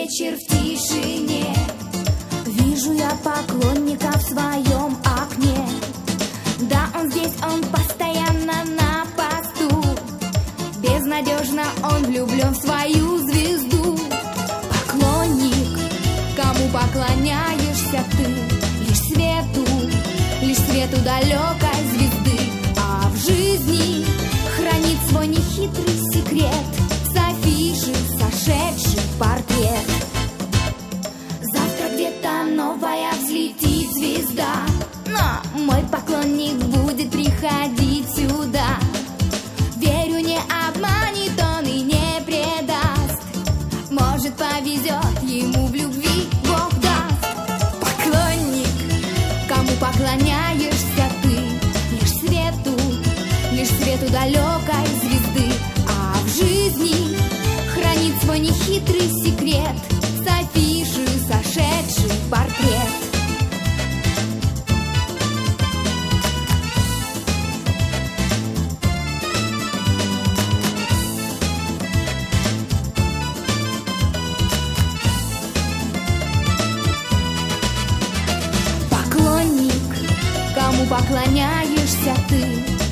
вечер в тишине. Вижу я поклонника в своем окне. Да, он здесь, он постоянно на посту. Безнадежно он влюблен в свою звезду. Поклонник, кому поклоняешься ты? Лишь свету далекой звезды. А в жизни хранит свой нехитрый секрет с афиши сошедший портрет. Завтра где-то новая взлетит звезда, но мой поклонник будет приходить сюда. Верю, не обманет он и не предаст. Может, повезет ему в любви, Бог даст. Поклонник, кому поклоняешься ты? Лишь свету далекой звезды. А в жизни хранит свой нехитрый секрет с афиши сошедший портрет. Поклонник, кому поклоняешься ты?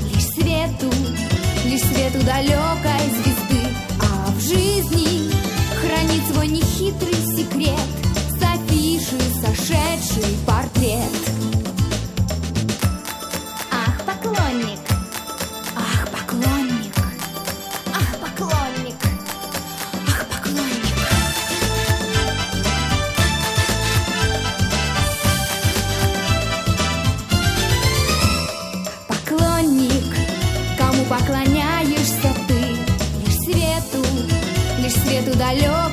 Лишь свету далекой звезды. А в жизни хранит свой нехитрый секрет с афиши сошедший портрет. Ах, поклонник, ах, поклонник, ах, поклонник, ах, поклонник. Поклонник, кому поклоняешься ты? Лишь свету далекой